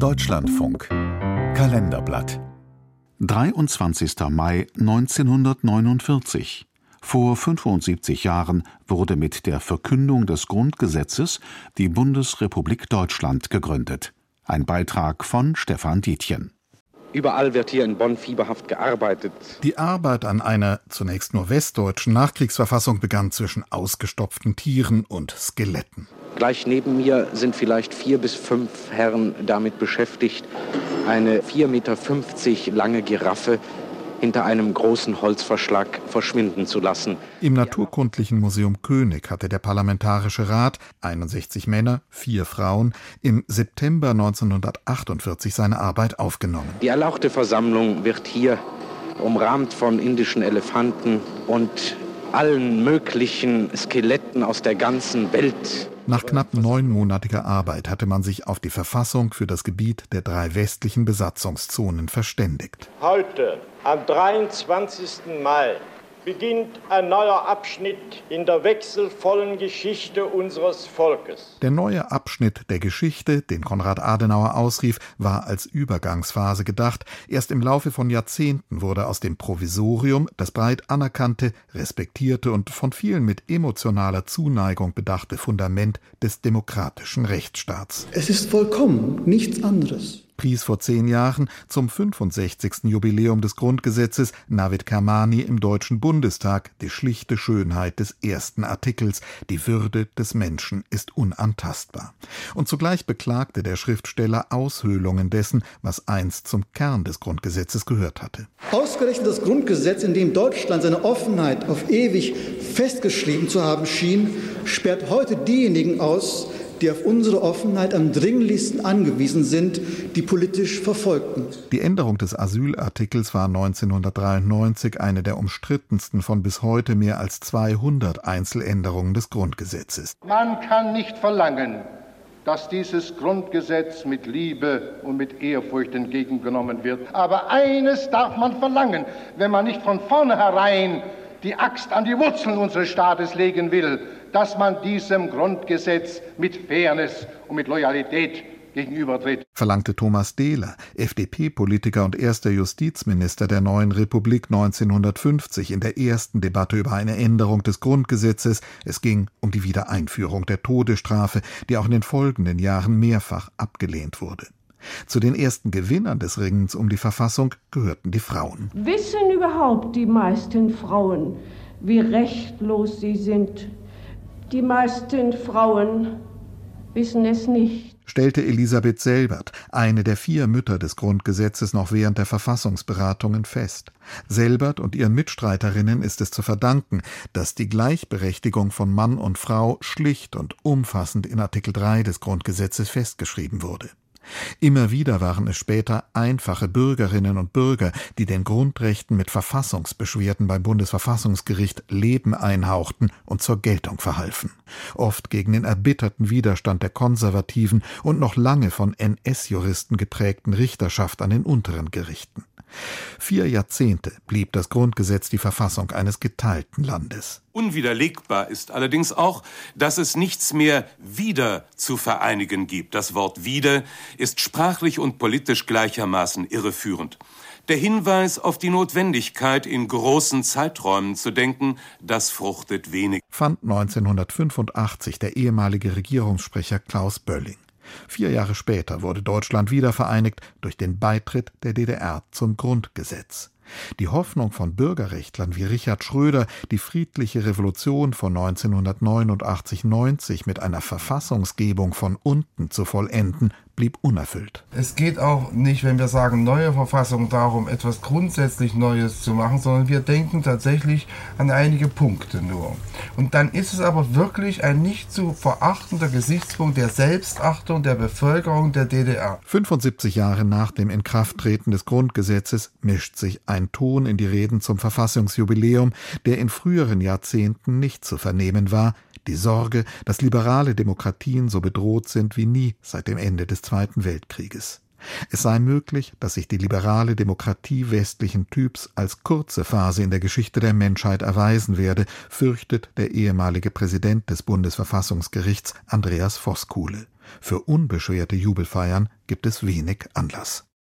Deutschlandfunk Kalenderblatt 23. Mai 1949. Vor 75 Jahren wurde mit der Verkündung des Grundgesetzes die Bundesrepublik Deutschland gegründet. Ein Beitrag von Stefan Dietjen. Überall wird hier in Bonn fieberhaft gearbeitet. Die Arbeit an einer zunächst nur westdeutschen Nachkriegsverfassung begann zwischen ausgestopften Tieren und Skeletten. Gleich neben mir sind vielleicht 4 bis 5 Herren damit beschäftigt, eine 4,50 Meter lange Giraffe hinter einem großen Holzverschlag verschwinden zu lassen. Im Naturkundlichen Museum König hatte der Parlamentarische Rat, 61 Männer, 4 Frauen, im September 1948 seine Arbeit aufgenommen. Die erlauchte Versammlung wird hier umrahmt von indischen Elefanten und allen möglichen Skeletten aus der ganzen Welt. Nach knapp 9-monatiger Arbeit hatte man sich auf die Verfassung für das Gebiet der 3 westlichen Besatzungszonen verständigt. Heute, am 23. Mai, beginnt ein neuer Abschnitt in der wechselvollen Geschichte unseres Volkes. Der neue Abschnitt der Geschichte, den Konrad Adenauer ausrief, war als Übergangsphase gedacht. Erst im Laufe von Jahrzehnten wurde aus dem Provisorium das breit anerkannte, respektierte und von vielen mit emotionaler Zuneigung bedachte Fundament des demokratischen Rechtsstaats. Es ist vollkommen nichts anderes. Pries vor 10 Jahren zum 65. Jubiläum des Grundgesetzes Navid Kermani im Deutschen Bundestag die schlichte Schönheit des ersten Artikels: Die Würde des Menschen ist unantastbar. Und zugleich beklagte der Schriftsteller Aushöhlungen dessen, was einst zum Kern des Grundgesetzes gehört hatte. Ausgerechnet das Grundgesetz, in dem Deutschland seine Offenheit auf ewig festgeschrieben zu haben schien, sperrt heute diejenigen aus, die auf unsere Offenheit am dringlichsten angewiesen sind, die politisch Verfolgten. Die Änderung des Asylartikels war 1993 eine der umstrittensten von bis heute mehr als 200 Einzeländerungen des Grundgesetzes. Man kann nicht verlangen, dass dieses Grundgesetz mit Liebe und mit Ehrfurcht entgegengenommen wird. Aber eines darf man verlangen, wenn man nicht von vornherein die Axt an die Wurzeln unseres Staates legen will, dass man diesem Grundgesetz mit Fairness und mit Loyalität gegenübertritt. Verlangte Thomas Dehler, FDP-Politiker und erster Justizminister der neuen Republik 1950 in der ersten Debatte über eine Änderung des Grundgesetzes. Es ging um die Wiedereinführung der Todesstrafe, die auch in den folgenden Jahren mehrfach abgelehnt wurde. Zu den ersten Gewinnern des Ringens um die Verfassung gehörten die Frauen. Wissen überhaupt die meisten Frauen, wie rechtlos sie sind? Die meisten Frauen wissen es nicht, stellte Elisabeth Selbert, eine der 4 Mütter des Grundgesetzes, noch während der Verfassungsberatungen fest. Selbert und ihren Mitstreiterinnen ist es zu verdanken, dass die Gleichberechtigung von Mann und Frau schlicht und umfassend in Artikel 3 des Grundgesetzes festgeschrieben wurde. Immer wieder waren es später einfache Bürgerinnen und Bürger, die den Grundrechten mit Verfassungsbeschwerden beim Bundesverfassungsgericht Leben einhauchten und zur Geltung verhalfen. Oft gegen den erbitterten Widerstand der konservativen und noch lange von NS-Juristen geprägten Richterschaft an den unteren Gerichten. 4 Jahrzehnte blieb das Grundgesetz die Verfassung eines geteilten Landes. Unwiderlegbar ist allerdings auch, dass es nichts mehr wieder zu vereinigen gibt. Das Wort wieder ist sprachlich und politisch gleichermaßen irreführend. Der Hinweis auf die Notwendigkeit, in großen Zeiträumen zu denken, das fruchtet wenig, fand 1985 der ehemalige Regierungssprecher Klaus Bölling. 4 Jahre später wurde Deutschland wiedervereinigt durch den Beitritt der DDR zum Grundgesetz. Die Hoffnung von Bürgerrechtlern wie Richard Schröder, die friedliche Revolution von 1989-90 mit einer Verfassungsgebung von unten zu vollenden, blieb unerfüllt. Es geht auch nicht, wenn wir sagen neue Verfassung, darum, etwas grundsätzlich Neues zu machen, sondern wir denken tatsächlich an einige Punkte nur. Und dann ist es aber wirklich ein nicht zu verachtender Gesichtspunkt der Selbstachtung der Bevölkerung der DDR. 75 Jahre nach dem Inkrafttreten des Grundgesetzes mischt sich ein Ton in die Reden zum Verfassungsjubiläum, der in früheren Jahrzehnten nicht zu vernehmen war: die Sorge, dass liberale Demokratien so bedroht sind wie nie seit dem Ende des Zweiten Weltkrieges. Es sei möglich, dass sich die liberale Demokratie westlichen Typs als kurze Phase in der Geschichte der Menschheit erweisen werde, fürchtet der ehemalige Präsident des Bundesverfassungsgerichts Andreas Voskuhle. Für unbeschwerte Jubelfeiern gibt es wenig Anlass.